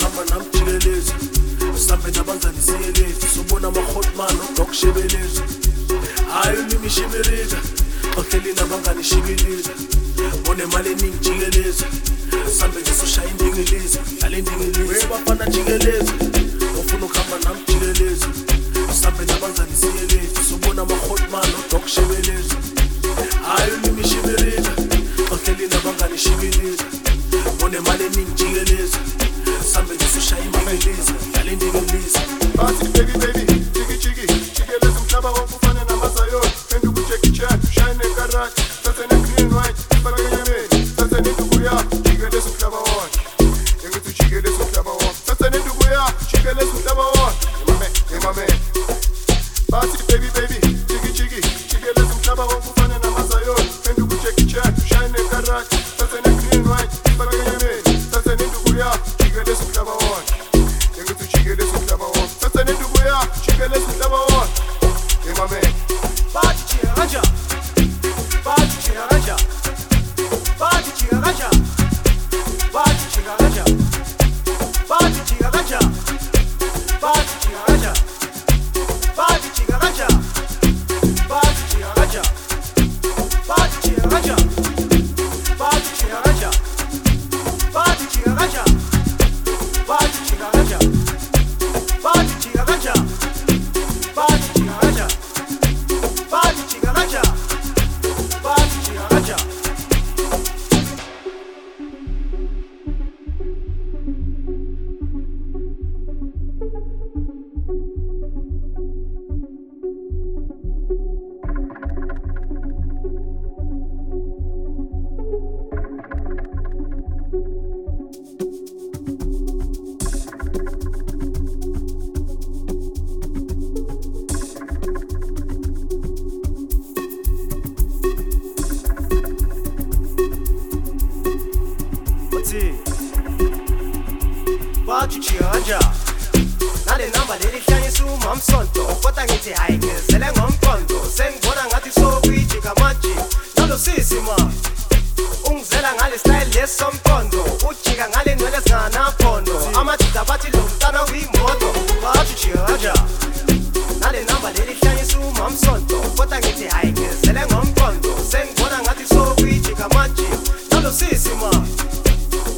ukuhamba namjikelezi usambe nabanzani siyelezi sobona ama-hotman odokshebelezi hayi ulimishibilika ohleli nabangani shibilika onemali eningi jikelezi usambe nje soshaya indingilizi dlala indingilizi bafana jikelezi ofuna ukuhamba namjikelezi usambe nabanzani siyelezi sobona ama-hotman odokshebelezi hayi ulimishibilika ohleli nabangani shibilika onemali eningi jikelezi usambe nje soshaya indingilizi dlala indingilizi Party baby baby, chiki chiki, chikeleza umhlaba wonke ufana namazayo. Penduka uJackie Chan, shine ekarati, thatha ne-green white, faka enyameni, thatha nenduku yakho, chikeleza umhlaba wonke. Engithi ujikeleza umhlaba wonke, thatha nenduku yakho, chikeleza umhlaba wonke. Emame. Party baby baby, chiki chiki, chikeleza umhlaba wonke ufana namazayo. Penduka uJackie Chan, shine ekarati, thatha ne-green white, faka enyameni, thatha nenduku yakho, chikeleza umhlaba wonke. Engithi ujikeleza umhlaba wonke. Chikeleza umhlaba wonke. Emame. Bathi jika kanja. Bathi jika kanja. Bathi jika kanja. Bathi jika kanja. Bathi jika kanja. Bathi jika kanja. Bathi jika kanja. Bathi jika kanja. Bathi jika kanja. Bathi jika kanja. Bathi jika kanja. Bathi jika kanja. Bathi jika kanja. Bathi jika kanja. Bathi jika kanja. Bathi jika kanja. Bathi jika kanja. Nale namba leli hlanyisa umamsonto kodwa ngithi hayi ngizele ngomqondo sengibona ngathi sokwijika manje nalo sisi ma ungizela ngale style lesomqondo ujika ngale nwele ezinganaphondo amadoda bathi